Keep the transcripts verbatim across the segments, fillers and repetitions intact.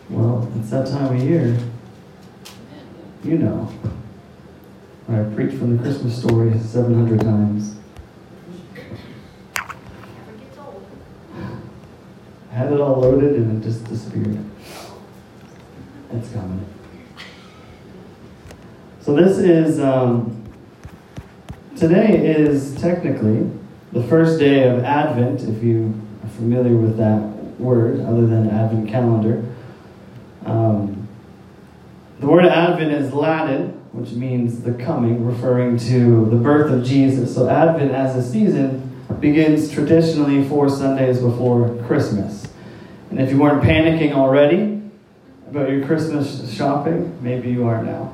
Well, it's that time of year. You know. I preached from the Christmas story seven hundred times. I had it all loaded and it just disappeared. It's coming. So this is, um, today is technically the first day of Advent, if you are familiar with that word, other than Advent calendar. Um, the word Advent is Latin, which means the coming, referring to the birth of Jesus. So Advent as a season begins traditionally four Sundays before Christmas. And if you weren't panicking already about your Christmas shopping, maybe you are now.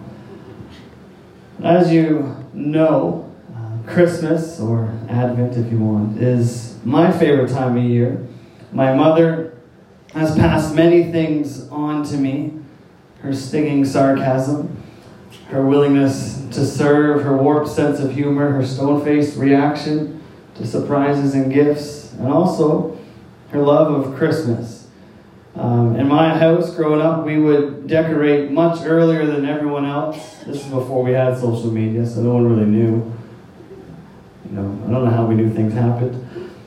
As you know, uh, Christmas, or Advent if you want, is my favorite time of year. My mother has passed many things on to me. Her stinging sarcasm, her willingness to serve, her warped sense of humor, her stone-faced reaction to surprises and gifts, and also her love of Christmas. Um, in my house, growing up, we would decorate much earlier than everyone else. This is before we had social media, so no one really knew. You know, I don't know how we knew things happened.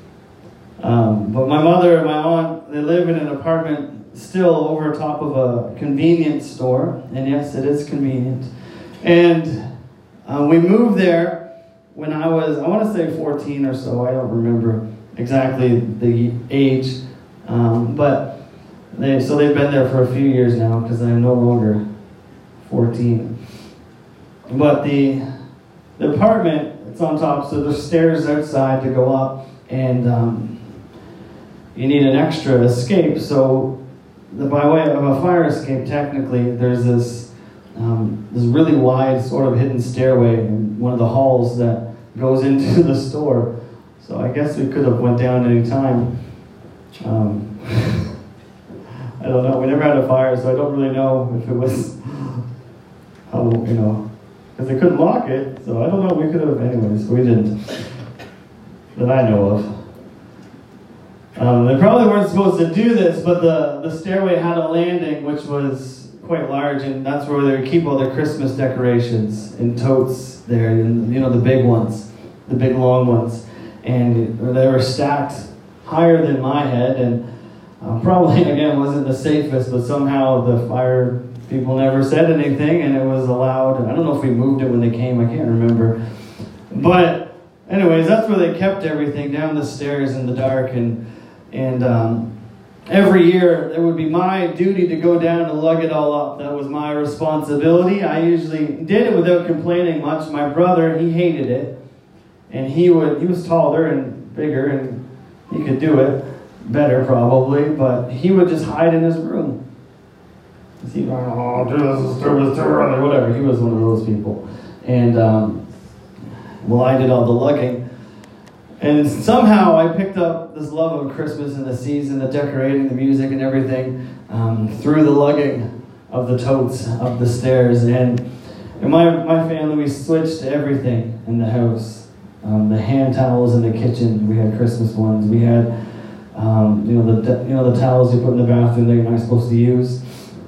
Um, but my mother and my aunt, they live in an apartment still over top of a convenience store. And yes, it is convenient. And uh, we moved there when I was, I want to say fourteen or so. I don't remember exactly the age. Um, but they, so they've been there for a few years now because I'm no longer fourteen. But the, the apartment, it's on top, so there's stairs outside to go up. And um, you need an extra escape. So the, by way of a fire escape, technically, there's this Um, this really wide sort of hidden stairway in one of the halls that goes into the store. So I guess we could have went down any time. Um, I don't know. We never had a fire, so I don't really know if it was how, you know, because they couldn't lock it. So I don't know. We could have, anyways. We didn't. That I know of. Um, they probably weren't supposed to do this, but the, the stairway had a landing, which was quite large, and that's where they would keep all their Christmas decorations in totes there, and you know, the big ones, the big long ones, and they were stacked higher than my head, and uh, probably again wasn't the safest, but somehow the fire people never said anything, and it was allowed. I don't know if we moved it when they came, I can't remember, but anyways, that's where they kept everything, down the stairs in the dark, and and um every year, it would be my duty to go down and lug it all up. That was my responsibility. I usually did it without complaining much. My brother, he hated it. And he would, he was taller and bigger, and he could do it better probably, but he would just hide in his room. He'd go, oh, do this, do this, or whatever. He was one of those people. And, um, well, I did all the lugging. And somehow I picked up this love of Christmas and the season, the decorating, the music and everything um, through the lugging of the totes up the stairs. And in my, my family, we switched everything in the house. Um, the hand towels in the kitchen, we had Christmas ones. We had, um, you know, the you know the towels you put in the bathroom that you're not supposed to use.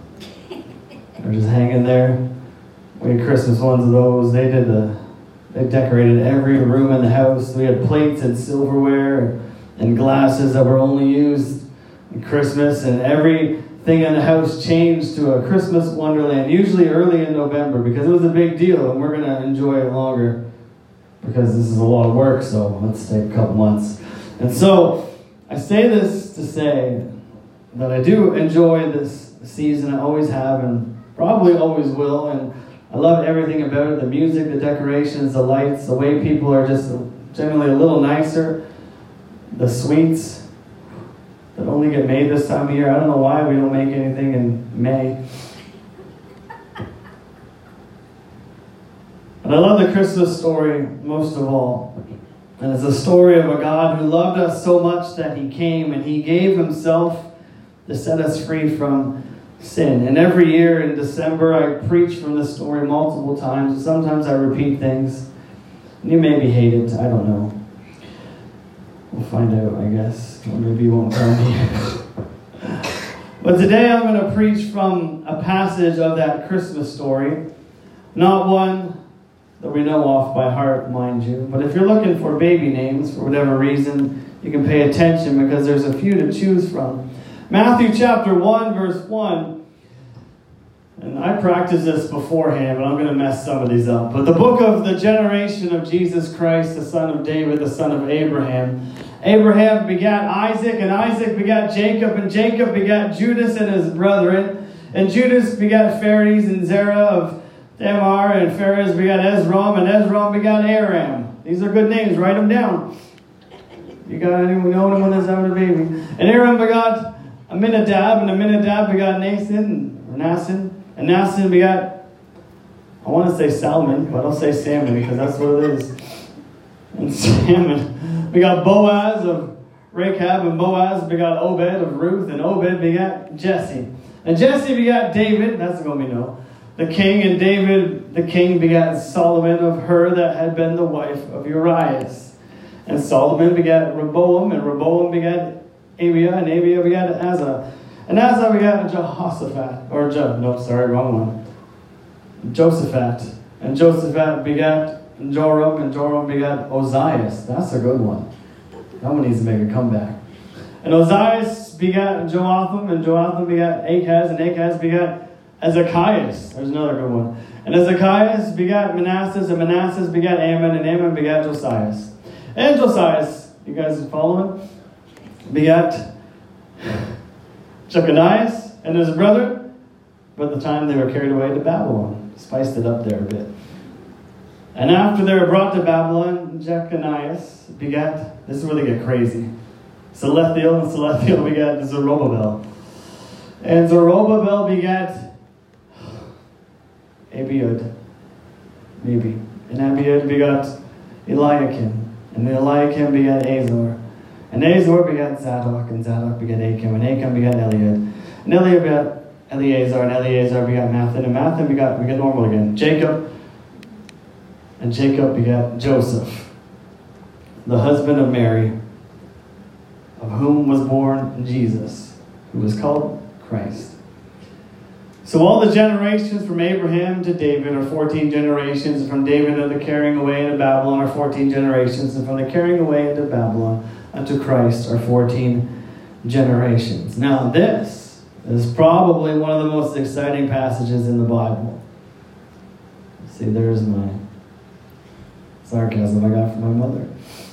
They're just hanging there. We had Christmas ones of those. They did the... They decorated every room in the house. We had plates and silverware and glasses that were only used at Christmas. And everything in the house changed to a Christmas wonderland, usually early in November, because it was a big deal. And we're going to enjoy it longer because this is a lot of work. So let's take a couple months. And so I say this to say that I do enjoy this season. I always have and probably always will. And I love everything about it, the music, the decorations, the lights, the way people are just generally a little nicer, the sweets that only get made this time of year. I don't know why we don't make anything in May. And I love the Christmas story most of all. And it's a story of a God who loved us so much that he came and he gave himself to set us free from sin. And every year in December, I preach from this story multiple times. Sometimes I repeat things. You maybe hate it. I don't know. We'll find out, I guess. Or maybe you won't tell me. But today I'm going to preach from a passage of that Christmas story. Not one that we know off by heart, mind you. But if you're looking for baby names for whatever reason, you can pay attention because there's a few to choose from. Matthew chapter one, verse one. And I practiced this beforehand, but I'm going to mess some of these up. But the book of the generation of Jesus Christ, the son of David, the son of Abraham. Abraham begat Isaac, and Isaac begat Jacob, and Jacob begat Judas and his brethren. And Judas begat Phares and Zerah of Tamar, and Phares begat Ezrom, and Ezrom begat Aram. These are good names. Write them down. You got anyone know anyone that's having a baby? And Aram begot Aminadab, and Aminadab begot Nathan, or Naasson. And Naasson begot, I want to say Salmon, but I'll say Salmon because that's what it is. And Salmon. We got Boaz of Rechab, and Boaz begot Obed of Ruth, and Obed begot Jesse. And Jesse begot David, that's the one we know, the king, and David the king begat Solomon of her that had been the wife of Urias. And Solomon begat Rehoboam, and Rehoboam begat Abiah, and Abiah begat Asa. And Asa begat Jehoshaphat, or Je, no, sorry, wrong one. Josaphat. And Josaphat begat Joram, and Joram begat Ozias. That's a good one. That one needs to make a comeback. And Ozias begat Joatham, and Joatham begat Achaz, and Achaz begat Ezekias. There's another good one. And Ezekias begat Manasseh, and Manasseh begat Ammon, and Ammon begat Josias. And Josias, you guys following? Begat Jeconias and his brother, by the time they were carried away to Babylon. Spiced it up there a bit. And after they were brought to Babylon, Jeconias begat, this is where they get crazy, Salathiel, and Salathiel begat Zerubbabel. And Zerubbabel begat Abiud, maybe. And Abiud begat Eliakim. And Eliakim begat Azor. And Azor begat Zadok, and Zadok begat Achim, and Achim begat Eliud. And Eliud begat Eleazar, and Eleazar begat Mathan, and Mathan begat, we get normal again, Jacob. And Jacob begat Joseph, the husband of Mary, of whom was born Jesus, who was called Christ. So all the generations from Abraham to David are fourteen generations, and from David to the carrying away into Babylon are fourteen generations, and from the carrying away into Babylon unto Christ are fourteen generations. Now this is probably one of the most exciting passages in the Bible. See, there's my sarcasm I got from my mother.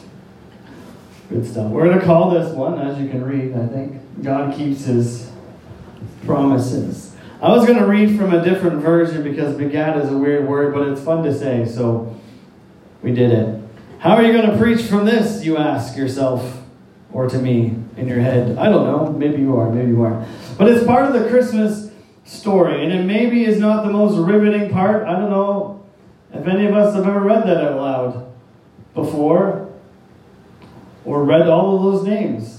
Good stuff. We're going to call this one, as you can read, I think, God keeps his promises. I was going to read from a different version because begat is a weird word, but it's fun to say, so we did it. How are you going to preach from this, you ask yourself, or to me, in your head? I don't know. Maybe you are, maybe you aren't. But it's part of the Christmas story, and it maybe is not the most riveting part. I don't know if any of us have ever read that out loud before, or read all of those names.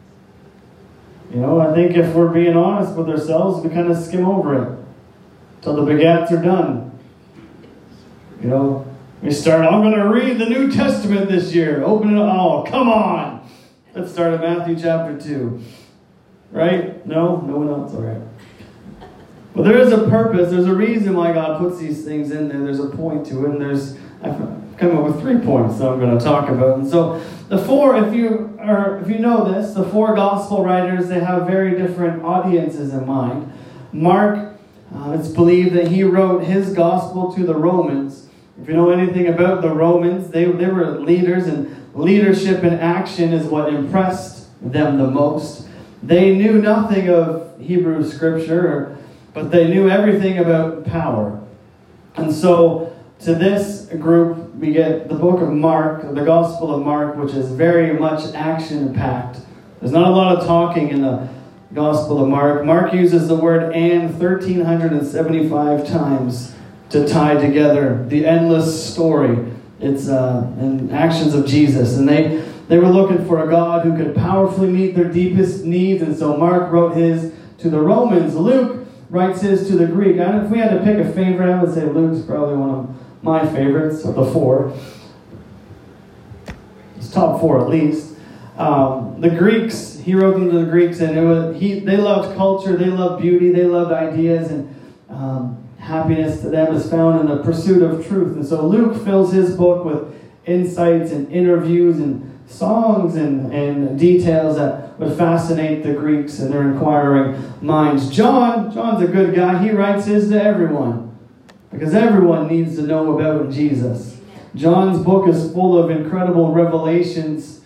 You know, I think if we're being honest with ourselves, we kind of skim over it till the begats are done. You know, we start, I'm going to read the New Testament this year. Open it all. Come on. Let's start at Matthew chapter two. Right? No? No one else? All right. Well, there is a purpose. There's a reason why God puts these things in there. There's a point to it. And there's, I've come up with three points that I'm going to talk about. And so the four, if you are, if you know this, the four gospel writers, they have very different audiences in mind. Mark, uh, it's believed that he wrote his gospel to the Romans. If you know anything about the Romans, they, they were leaders, and leadership and action is what impressed them the most. They knew nothing of Hebrew scripture, but they knew everything about power. And so to this group, we get the book of Mark, the Gospel of Mark, which is very much action-packed. There's not a lot of talking in the Gospel of Mark. Mark uses the word "and" one thousand three hundred seventy-five times to tie together the endless story. It's uh, in actions of Jesus. And they, they were looking for a God who could powerfully meet their deepest needs. And so Mark wrote his to the Romans. Luke writes his to the Greek. And if we had to pick a favorite, I would say Luke's probably one of my favorites of the four. It's top four at least. Um, the Greeks, he wrote them to the Greeks, and it was, he, they loved culture, they loved beauty, they loved ideas, and um, happiness to them is found in the pursuit of truth. And so Luke fills his book with insights and interviews and songs and, and details that would fascinate the Greeks and their inquiring minds. John, John's a good guy. He writes his to everyone because everyone needs to know about Jesus. John's book is full of incredible revelations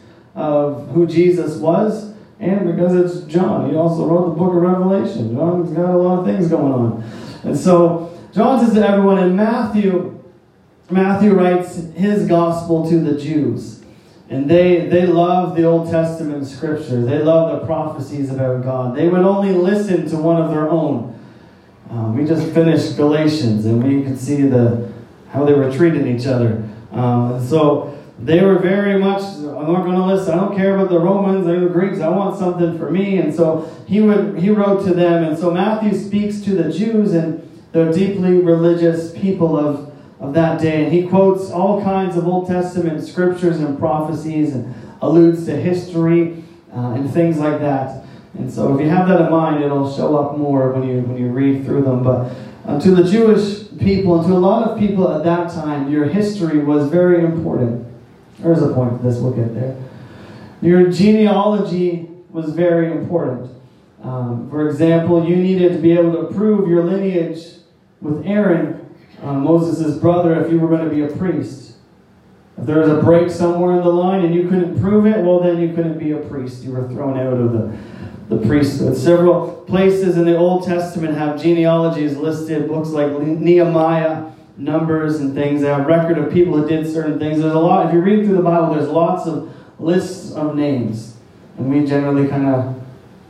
of who Jesus was, and because it's John, he also wrote the book of Revelation. John's got a lot of things going on. And so John says to everyone, and Matthew, Matthew writes his gospel to the Jews. And they, they love the Old Testament scriptures. They love the prophecies about God. They would only listen to one of their own. Um, we just finished Galatians, and we could see the how they were treating each other. Um, and so they were very much, I'm not going to listen. I don't care about the Romans or the Greeks. I want something for me. And so he would he wrote to them. And so Matthew speaks to the Jews and the deeply religious people of, of that day. And he quotes all kinds of Old Testament scriptures and prophecies and alludes to history uh, and things like that. And so if you have that in mind, it'll show up more when you, when you read through them. But uh, to the Jewish people and to a lot of people at that time, your history was very important. There's a point to this, we'll get there. Your genealogy was very important. Um, for example, you needed to be able to prove your lineage with Aaron, uh, Moses' brother, if you were going to be a priest. If there was a break somewhere in the line and you couldn't prove it, well then you couldn't be a priest. You were thrown out of the, the priesthood. Several places in the Old Testament have genealogies listed, books like Nehemiah, Numbers and things. They have record of people who did certain things. There's a lot, if you read through the Bible, there's lots of lists of names. And we generally kind of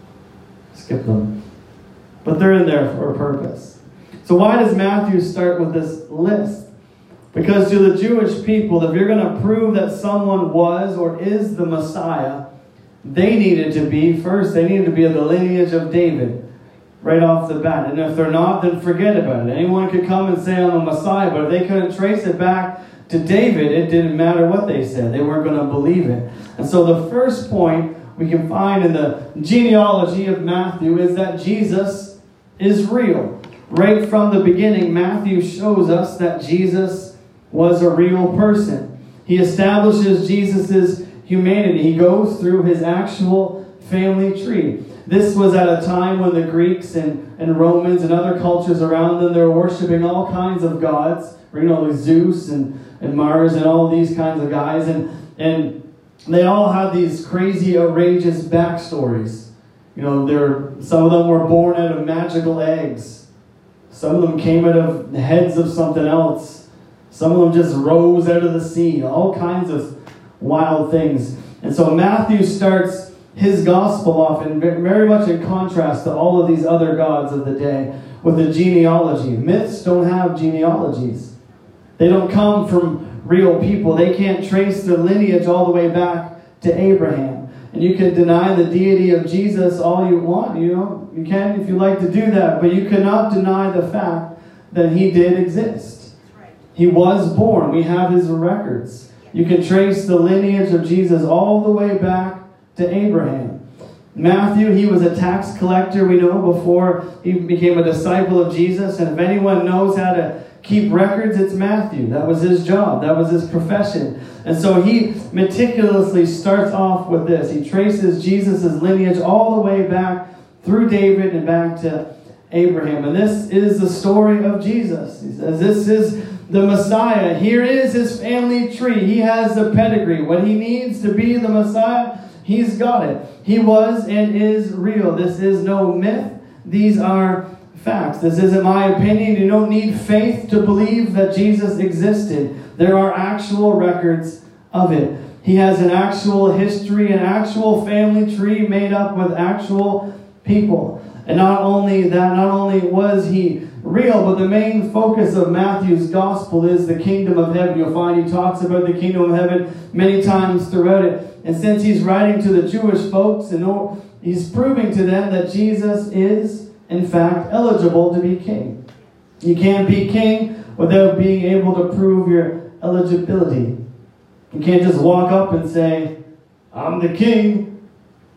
skip them. But they're in there for a purpose. So why does Matthew start with this list? Because to the Jewish people, if you're going to prove that someone was or is the Messiah, they needed to be, first, they needed to be of the lineage of David. Right off the bat. And if they're not, then forget about it. Anyone could come and say I'm a Messiah, but if they couldn't trace it back to David, it didn't matter what they said. They weren't going to believe it. And so the first point we can find in the genealogy of Matthew is that Jesus is real. Right from the beginning, Matthew shows us that Jesus was a real person. He establishes Jesus' humanity. He goes through his actual family tree. This was at a time when the Greeks and, and Romans and other cultures around them, they were worshiping all kinds of gods. You know, like Zeus and, and Mars and all these kinds of guys. And, and they all had these crazy, outrageous backstories. You know, they're, some of them were born out of magical eggs. Some of them came out of the heads of something else. Some of them just rose out of the sea. All kinds of wild things. And so Matthew starts his gospel off, and very much in contrast to all of these other gods of the day, with a genealogy. Myths don't have genealogies. They don't come from real people. They can't trace their lineage all the way back to Abraham. And you can deny the deity of Jesus all you want. You know, you can if you like to do that, but you cannot deny the fact that he did exist. He was born. We have his records. You can trace the lineage of Jesus all the way back to Abraham. Matthew, he was a tax collector, we know, before he became a disciple of Jesus. And if anyone knows how to keep records, it's Matthew. That was his job. That was his profession. And so he meticulously starts off with this. He traces Jesus' lineage all the way back through David and back to Abraham. And this is the story of Jesus. He says, this is the Messiah. Here is his family tree. He has the pedigree. What he needs to be the Messiah, he's got it. He was and is real. This is no myth. These are facts. This isn't my opinion. You don't need faith to believe that Jesus existed. There are actual records of it. He has an actual history, an actual family tree made up with actual people. And not only that, not only was he real, but the main focus of Matthew's gospel is the kingdom of heaven. You'll find he talks about the kingdom of heaven many times throughout it. And since he's writing to the Jewish folks, and he's proving to them that Jesus is, in fact, eligible to be king. You can't be king without being able to prove your eligibility. You can't just walk up and say, I'm the king.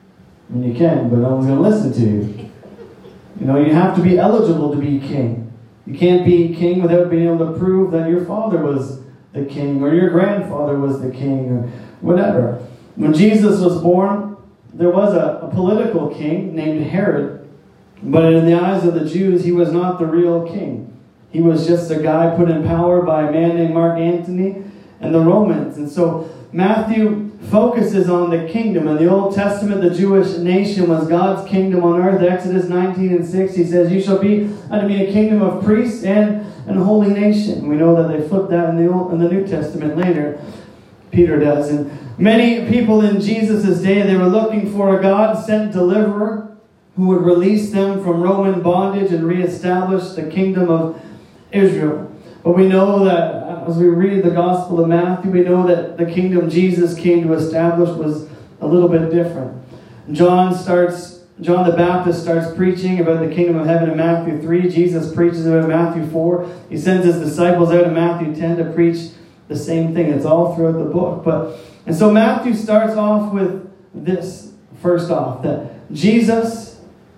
I mean, you can, but no one's going to listen to you. You know, you have to be eligible to be king. You can't be king without being able to prove that your father was the king or your grandfather was the king or whatever. When Jesus was born, there was a, a political king named Herod, but in the eyes of the Jews, he was not the real king. He was just a guy put in power by a man named Mark Antony and the Romans. And so Matthew focuses on the kingdom. In the Old Testament, the Jewish nation was God's kingdom on earth. Exodus nineteen and six, he says, "You shall be unto me a kingdom of priests and an holy nation." We know that they flipped that in the Old, in the New Testament later. Peter does. And many people in Jesus' day, they were looking for a God-sent deliverer who would release them from Roman bondage and reestablish the kingdom of Israel. But we know that as we read the Gospel of Matthew, we know that the kingdom Jesus came to establish was a little bit different. John starts, John the Baptist starts preaching about the kingdom of heaven in Matthew three. Jesus preaches about Matthew four. He sends his disciples out in Matthew ten to preach the same thing. It's all throughout the book. But and so Matthew starts off with this, first off, that Jesus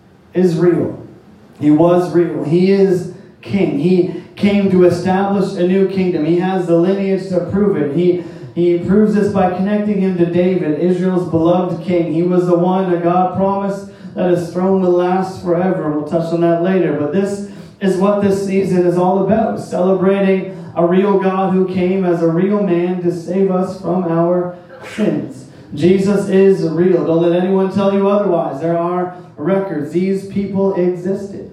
is real. He was real. He is king. He came to establish a new kingdom. He has the lineage to prove it. He, he proves this by connecting him to David, Israel's beloved king. He was the one that God promised that his throne will last forever. We'll touch on that later. But this is what this season is all about. Celebrating a real God who came as a real man to save us from our sins. Jesus is real. Don't let anyone tell you otherwise. There are records. These people existed.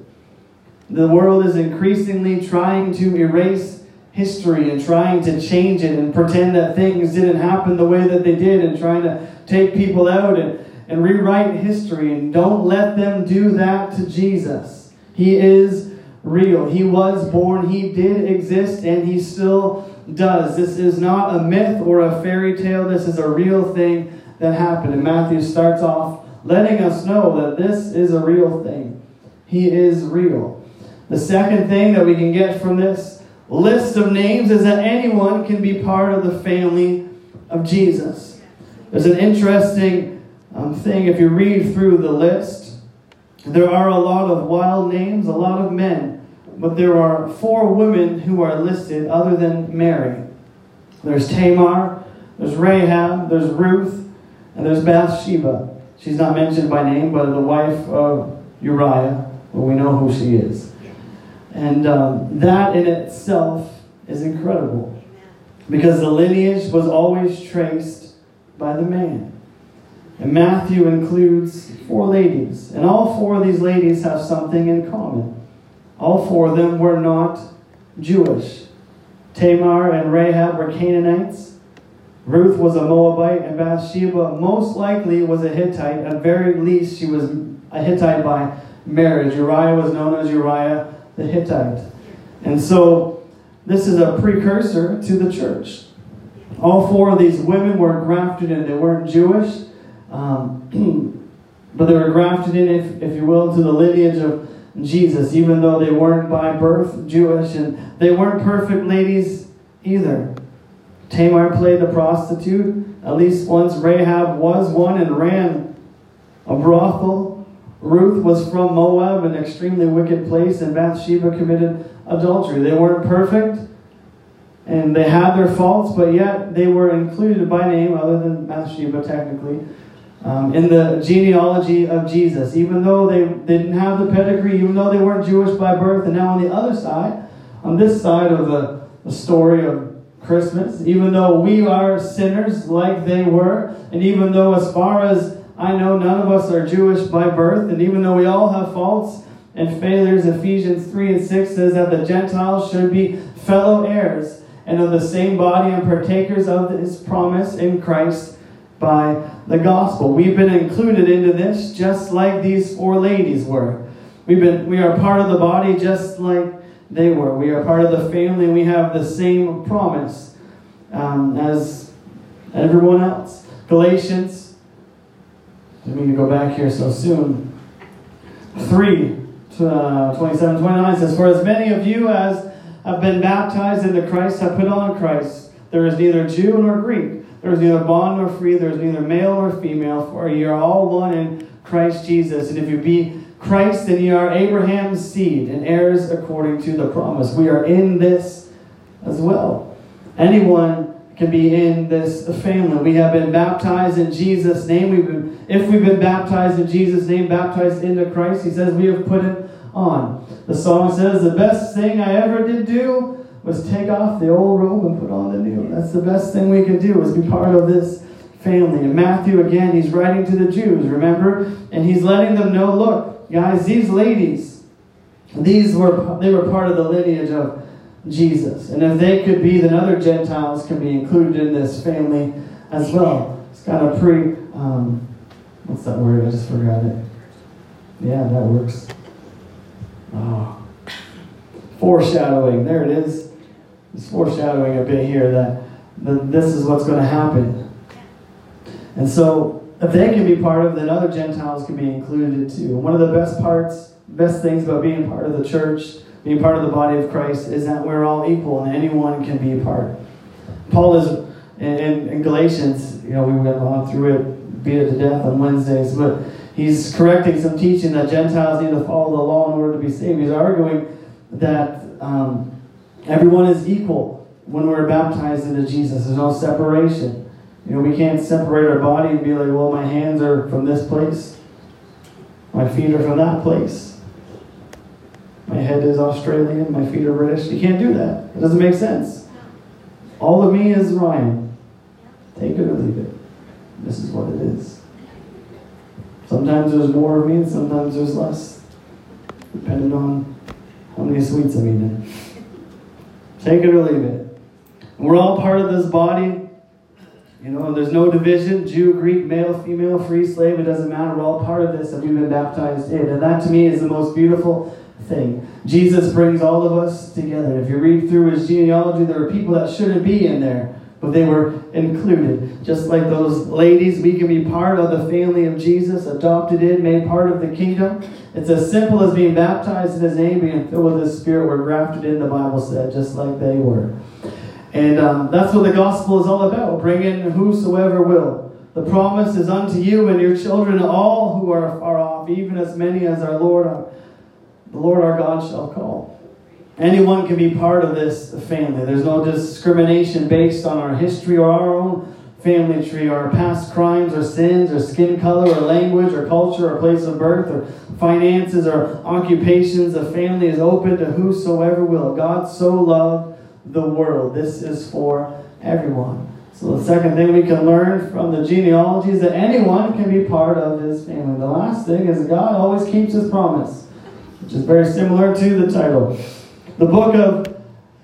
The world is increasingly trying to erase history and trying to change it and pretend that things didn't happen the way that they did and trying to take people out and, and rewrite history. And don't let them do that to Jesus. He is real. He was born. He did exist and he still does. This is not a myth or a fairy tale. This is a real thing that happened. And Matthew starts off letting us know that this is a real thing. He is real. The second thing that we can get from this list of names is that anyone can be part of the family of Jesus. There's an interesting um, thing if you read through the list. There are a lot of wild names, a lot of men, but there are four women who are listed other than Mary. There's Tamar, there's Rahab, there's Ruth, and there's Bathsheba. She's not mentioned by name, but the wife of Uriah, well, we know who she is. And um, that in itself is incredible. Because the lineage was always traced by the man. And Matthew includes four ladies. And all four of these ladies have something in common. All four of them were not Jewish. Tamar and Rahab were Canaanites. Ruth was a Moabite. And Bathsheba most likely was a Hittite. At very least she was a Hittite by marriage. Uriah was known as Uriah the Hittite. And so this is a precursor to the church. All four of these women were grafted in. They weren't Jewish, um, but they were grafted in, if, if you will, to the lineage of Jesus, even though they weren't by birth Jewish, and they weren't perfect ladies either. Tamar played the prostitute. At least once Rahab was one and ran a brothel. Ruth was from Moab, an extremely wicked place, and Bathsheba committed adultery. They weren't perfect, and they had their faults, but yet they were included by name, other than Bathsheba technically, um, in the genealogy of Jesus. Even though they, they didn't have the pedigree, even though they weren't Jewish by birth, and now on the other side, on this side of the, the story of Christmas, even though we are sinners like they were, and even though as far as I know none of us are Jewish by birth, and even though we all have faults and failures, Ephesians three and six says that the Gentiles should be fellow heirs and of the same body and partakers of his promise in Christ by the gospel. We've been included into this just like these four ladies were. We've been, we are part of the body just like they were. We are part of the family and we have the same promise um, as everyone else. Galatians, I didn't mean to go back here so soon. three, uh, twenty-seven, twenty-nine says, "For as many of you as have been baptized into Christ have put on Christ. There is neither Jew nor Greek. There is neither bond nor free. There is neither male nor female. For ye are all one in Christ Jesus. And if you be Christ, then ye are Abraham's seed and heirs according to the promise. We are in this as well. Anyone can be in this family. We have been baptized in Jesus' name. We've been, if we've been baptized in Jesus' name, baptized into Christ, he says we have put him on. The song says, the best thing I ever did do was take off the old robe and put on the new. That's the best thing we can do, is be part of this family. In Matthew, again, he's writing to the Jews, remember? And he's letting them know, look, guys, these ladies, these were they were part of the lineage of Jesus. And if they could be, then other Gentiles can be included in this family as well. It's kind of pre, um, what's that word? I just forgot it. Yeah, that works. Oh. Foreshadowing. There it is. It's foreshadowing a bit here that, that this is what's going to happen. And so, if they can be part of it, then other Gentiles can be included too. One of the best parts, best things about being part of the church, being part of the body of Christ, is that we're all equal and anyone can be a part. Paul is, in, in, in Galatians, you know, we went on through it, beat it to death on Wednesdays, but he's correcting some teaching that Gentiles need to follow the law in order to be saved. He's arguing that um, everyone is equal when we're baptized into Jesus. There's no separation. You know, we can't separate our body and be like, well, my hands are from this place. My feet are from that place. My head is Australian. My feet are British. You can't do that. It doesn't make sense. All of me is Ryan. Take it or leave it. This is what it is. Sometimes there's more of me and sometimes there's less. Depending on how many sweets I'm eating. Take it or leave it. And we're all part of this body. You know, there's no division, Jew, Greek, male, female, free, slave, it doesn't matter. We're all part of this and we've been baptized in. And that to me is the most beautiful thing. Jesus brings all of us together. If you read through his genealogy, there are people that shouldn't be in there, but they were included. Just like those ladies, we can be part of the family of Jesus, adopted in, made part of the kingdom. It's as simple as being baptized in his name, being filled with his Spirit. We're grafted in, the Bible said, just like they were. And um, that's what the gospel is all about. Bring in whosoever will. The promise is unto you and your children, all who are far off, even as many as our Lord, our, the Lord our God shall call. Anyone can be part of this family. There's no discrimination based on our history or our own family tree, or our past crimes or sins or skin color or language or culture or place of birth or finances or occupations. The family is open to whosoever will. God so loved the world. This is for everyone. So the second thing we can learn from the genealogy is that anyone can be part of his family. The last thing is God always keeps his promise, which is very similar to the title. The book of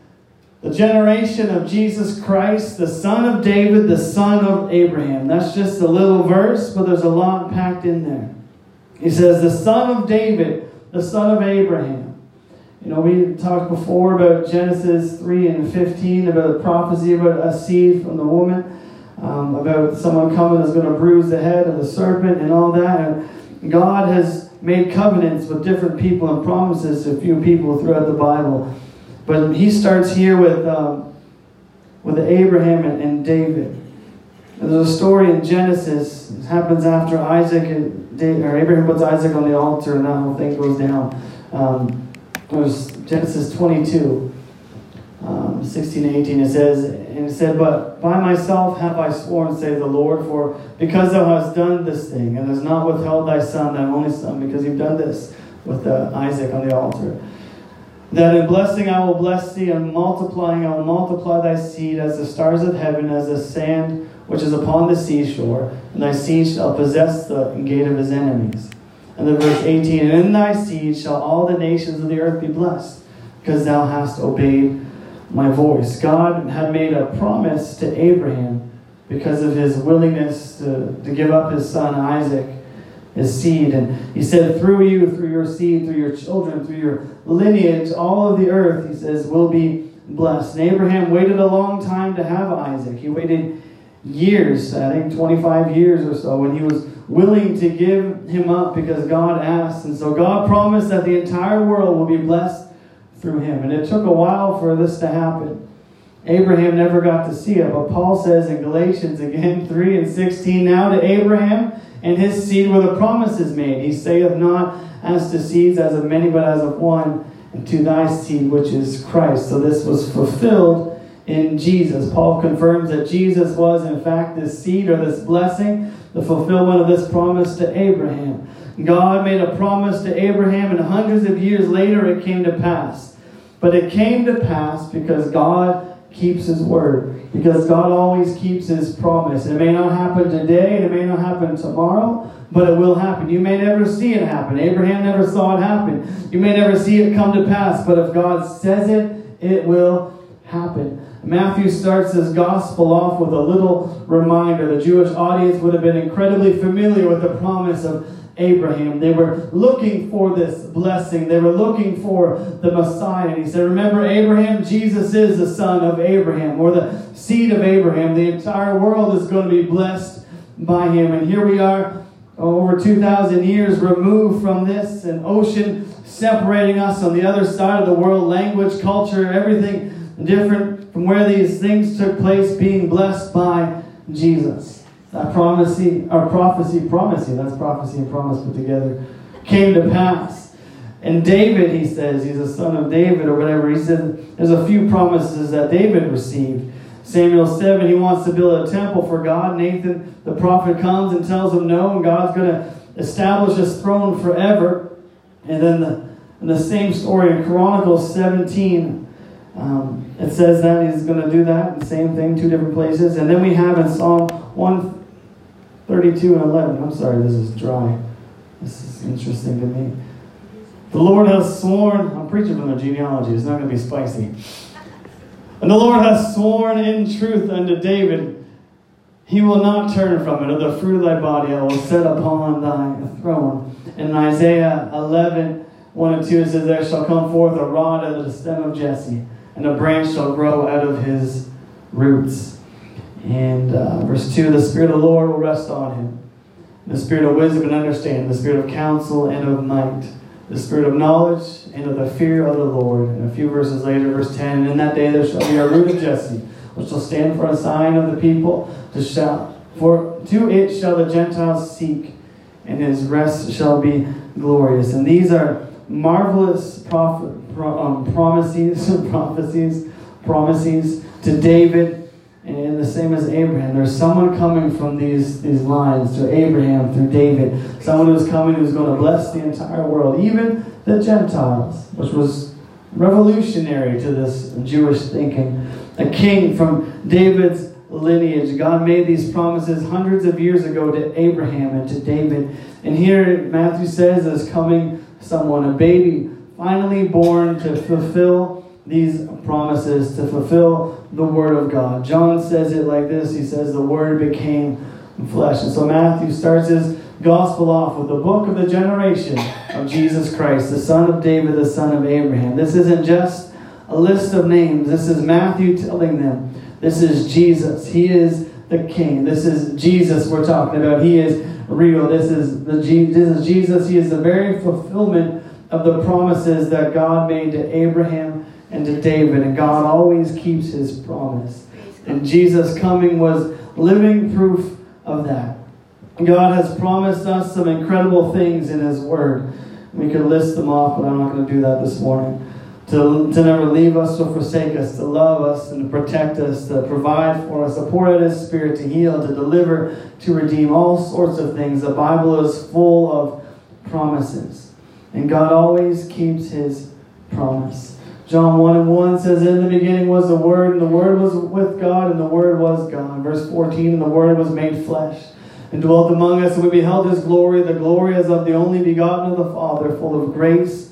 the generation of Jesus Christ, the son of David, the son of Abraham. That's just a little verse, but there's a lot packed in there. He says, the son of David, the son of Abraham. You know, we talked before about Genesis three and fifteen, about the prophecy about a seed from the woman, um, about someone coming that's going to bruise the head of the serpent and all that. And God has made covenants with different people and promises to a few people throughout the Bible. But he starts here with um, with Abraham and, and David. And there's a story in Genesis. It happens after Isaac and David, or Abraham puts Isaac on the altar, and that whole thing goes down. Um, It was Genesis twenty-two, um, sixteen and eighteen. It says, and it said, but by myself have I sworn, saith the Lord, for because thou hast done this thing, and hast not withheld thy son, thy only son, because you've done this with uh, Isaac on the altar, that in blessing I will bless thee, and multiplying I will multiply thy seed as the stars of heaven, as the sand which is upon the seashore, and thy seed shall possess the gate of his enemies. And then verse eighteen, and in thy seed shall all the nations of the earth be blessed, because thou hast obeyed my voice. God had made a promise to Abraham because of his willingness to, to give up his son Isaac, his seed. And he said, through you, through your seed, through your children, through your lineage, all of the earth, he says, will be blessed. And Abraham waited a long time to have Isaac. He waited years, I think twenty-five years or so, when he was willing to give him up because God asked. And so God promised that the entire world will be blessed through him. And it took a while for this to happen. Abraham never got to see it. But Paul says in Galatians again, three and sixteen, now to Abraham and his seed were the promises made. He saith not as to seeds as of many, but as of one, and to thy seed, which is Christ. So this was fulfilled in Jesus. Paul confirms that Jesus was, in fact, this seed or this blessing, the fulfillment of this promise to Abraham. God made a promise to Abraham, and hundreds of years later it came to pass. But it came to pass because God keeps his word. Because God always keeps his promise. It may not happen today, and it may not happen tomorrow, but it will happen. You may never see it happen. Abraham never saw it happen. You may never see it come to pass, but if God says it, it will happen. Matthew starts his gospel off with a little reminder. The Jewish audience would have been incredibly familiar with the promise of Abraham. They were looking for this blessing. They were looking for the Messiah. And he said, remember Abraham? Jesus is the son of Abraham, or the seed of Abraham. The entire world is going to be blessed by him. And here we are, over two thousand years removed from this, an ocean separating us on the other side of the world, language, culture, everything different from where these things took place, being blessed by Jesus. That prophecy, or prophecy, prophecy, that's prophecy and promise put together, came to pass. And David, he says, he's a son of David or whatever. He said there's a few promises that David received. Samuel seven, he wants to build a temple for God. Nathan, the prophet, comes and tells him no, and God's going to establish his throne forever. And then the, in the same story in Chronicles seventeen, um, it says that he's going to do that. The same thing, two different places. And then we have in Psalm one thirty-two and eleven. I'm sorry, this is dry. This is interesting to me. The Lord has sworn, I'm preaching from the genealogy, it's not going to be spicy. And the Lord has sworn in truth unto David, he will not turn from it. Of the fruit of thy body I will set upon thy throne. And in Isaiah eleven, one and two, it says, there shall come forth a rod out of the stem of Jesse, and a branch shall grow out of his roots. And uh, verse two, the Spirit of the Lord will rest on him. The Spirit of wisdom and understanding, the Spirit of counsel and of might, the Spirit of knowledge and of the fear of the Lord. And a few verses later, verse ten, and in that day there shall be a root of Jesse, which shall stand for a sign of the people, to shout, for to it shall the Gentiles seek, and his rest shall be glorious. And these are marvelous prophet, pro, um, promises, prophecies, promises to David. And the same as Abraham. There's someone coming from these, these lines to Abraham through David. Someone who's coming who's going to bless the entire world. Even the Gentiles, which was revolutionary to this Jewish thinking. A king from David's lineage. God made these promises hundreds of years ago to Abraham and to David. And here Matthew says is coming someone, a baby, finally born to fulfill these promises, to fulfill the Word of God. John says it like this. He says the Word became flesh. And so Matthew starts his gospel off with the book of the generation of Jesus Christ, the son of David, the son of Abraham. This isn't just a list of names. This is Matthew telling them this is Jesus. He is the King. This is Jesus we're talking about. He is real. This is the this is Jesus. He is the very fulfillment of the promises that God made to Abraham and to David, and God always keeps his promise. And Jesus' coming was living proof of that. God has promised us some incredible things in his word. We could list them off, but I'm not going to do that this morning. To, to never leave us or forsake us, to love us and to protect us, to provide for us, to pour out his Spirit, to heal, to deliver, to redeem, all sorts of things. The Bible is full of promises. And God always keeps his promise. John one and one says, in the beginning was the Word, and the Word was with God, and the Word was God. Verse fourteen, and the Word was made flesh, and dwelt among us, and we beheld his glory, the glory as of the only begotten of the Father, full of grace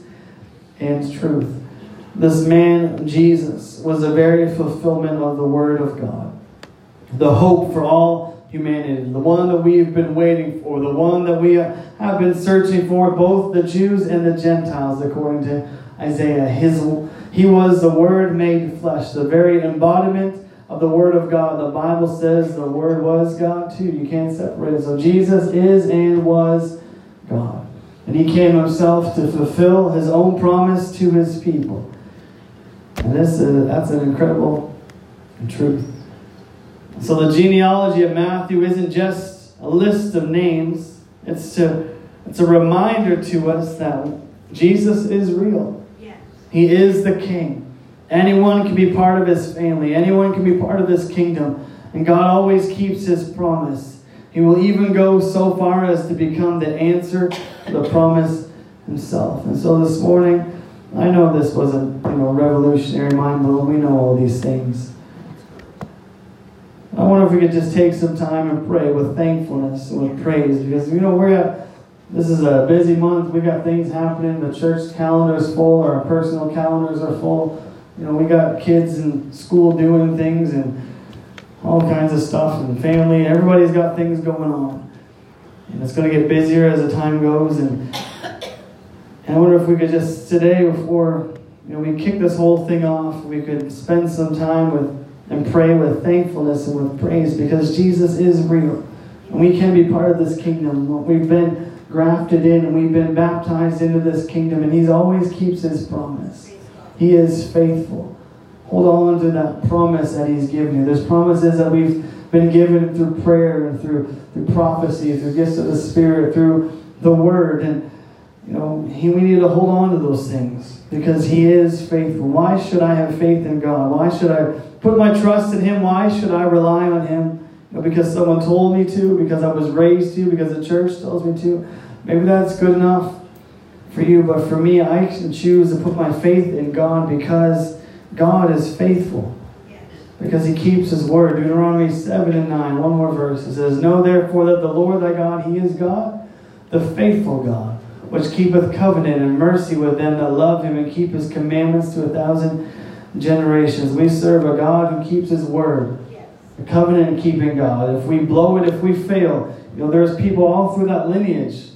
and truth. This man, Jesus, was the very fulfillment of the Word of God. The hope for all humanity, the one that we've been waiting for, the one that we have been searching for, both the Jews and the Gentiles, according to Isaiah. His He was the Word made flesh, the very embodiment of the Word of God. The Bible says the Word was God too. You can't separate it. So Jesus is and was God. And he came himself to fulfill his own promise to his people. And this is, that's an incredible truth. So the genealogy of Matthew isn't just a list of names. It's to it's a reminder to us that Jesus is real. Yes. He is the King. Anyone can be part of his family. Anyone can be part of this kingdom. And God always keeps his promise. He will even go so far as to become the answer to the promise himself. And so this morning, I know this wasn't, you know, revolutionary, mind-blowing. We know all these things. I wonder if we could just take some time and pray with thankfulness and with praise. Because, you know, we're at, this is a busy month. We got things happening. The church calendar is full. Our personal calendars are full. You know, we got kids in school doing things and all kinds of stuff, and family. Everybody's got things going on. And it's going to get busier as the time goes. And, and I wonder if we could just today, before, you know, we kick this whole thing off, we could spend some time with and pray with thankfulness and with praise, because Jesus is real. And we can be part of this kingdom. We've been grafted in and we've been baptized into this kingdom, and He always keeps His promise. He is faithful. Hold on to that promise that He's given you. There's promises that we've been given through prayer and through, through prophecy, through gifts of the Spirit, through the Word. And you know, he, we need to hold on to those things because He is faithful. Why should I have faith in God? Why should I put my trust in Him? Why should I rely on Him? You know, because someone told me to, because I was raised to, because the church tells me to. Maybe that's good enough for you, but for me, I can choose to put my faith in God because God is faithful. Because He keeps His word. Deuteronomy seven and nine, one more verse. It says, Know therefore that the Lord thy God, He is God, the faithful God, which keepeth covenant and mercy with them that love Him and keep His commandments to a thousand generations. We serve a God who keeps His word. A covenant-keeping God. If we blow it, if we fail, you know, there's people all through that lineage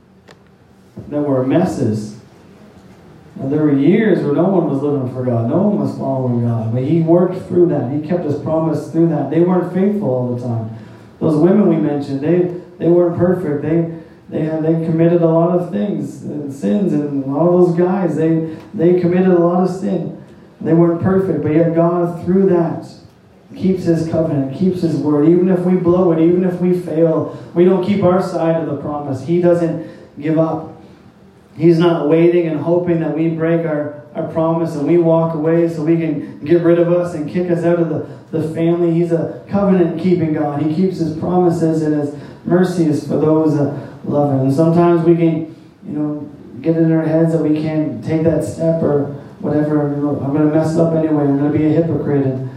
that were messes. Now, there were years where no one was living for God. No one was following God. But He worked through that. He kept His promise through that. They weren't faithful all the time. Those women we mentioned, they they weren't perfect. They they had, they committed a lot of things, and sins, and all those guys, they they committed a lot of sin. They weren't perfect, but yet God, through that, keeps His covenant, keeps His word. Even if we blow it, even if we fail, we don't keep our side of the promise. He doesn't give up. He's not waiting and hoping that we break our, our promise and we walk away so we can get rid of us and kick us out of the, the family. He's a covenant-keeping God. He keeps His promises, and His mercy is for those that love Him. And sometimes we can, you know, get in our heads that we can't take that step or whatever. You know, I'm going to mess up anyway. I'm going to be a hypocrite. And,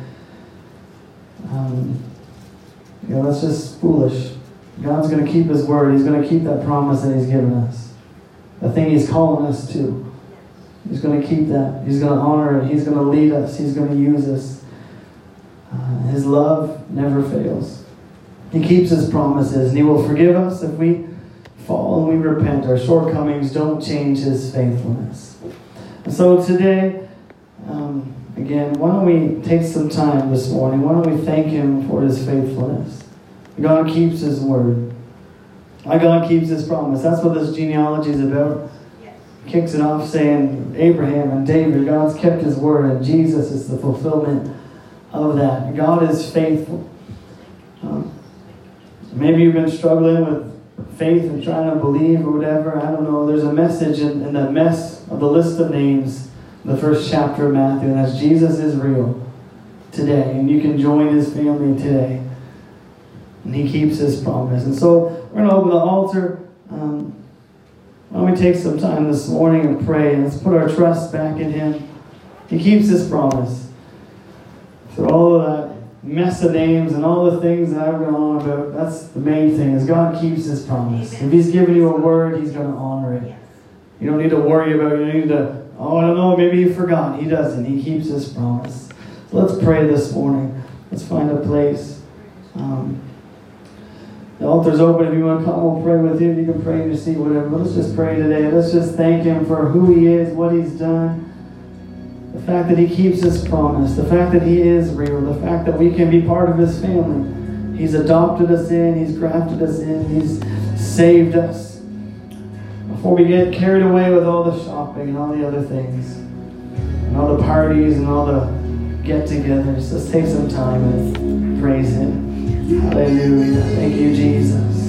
um, you know, that's just foolish. God's going to keep His word. He's going to keep that promise that He's given us. The thing He's calling us to. He's going to keep that. He's going to honor it. He's going to lead us. He's going to use us. Uh, His love never fails. He keeps His promises, and He will forgive us if we fall and we repent. Our shortcomings don't change His faithfulness. And so today, um, again, why don't we take some time this morning? Why don't we thank Him for His faithfulness? God keeps His word. My God keeps His promise. That's what this genealogy is about. Yes. Kicks it off saying Abraham and David, God's kept His word, and Jesus is the fulfillment of that. God is faithful. Um, maybe you've been struggling with faith and trying to believe or whatever. I don't know. There's a message in, in that mess of the list of names, the first chapter of Matthew, and that's Jesus is real today. And you can join His family today. And He keeps His promise. And so we're going to open the altar. Um, why don't we take some time this morning and pray. And let's put our trust back in Him. He keeps His promise. So all of that mess of names and all the things that I've gone on about, that's the main thing, is God keeps His promise. If He's given you a word, He's going to honor it. You don't need to worry about it. You don't need to, oh, I don't know, maybe He forgot. He doesn't. He keeps His promise. So let's pray this morning. Let's find a place. Um, The altar's open. If you want to come, we'll pray with you. You can pray in your seat, whatever. But let's just pray today. Let's just thank Him for who He is, what He's done. The fact that He keeps His promise. The fact that He is real. The fact that we can be part of His family. He's adopted us in. He's grafted us in. He's saved us. Before we get carried away with all the shopping and all the other things, and all the parties and all the get-togethers, let's take some time and praise Him. Hallelujah. Thank you, Jesus.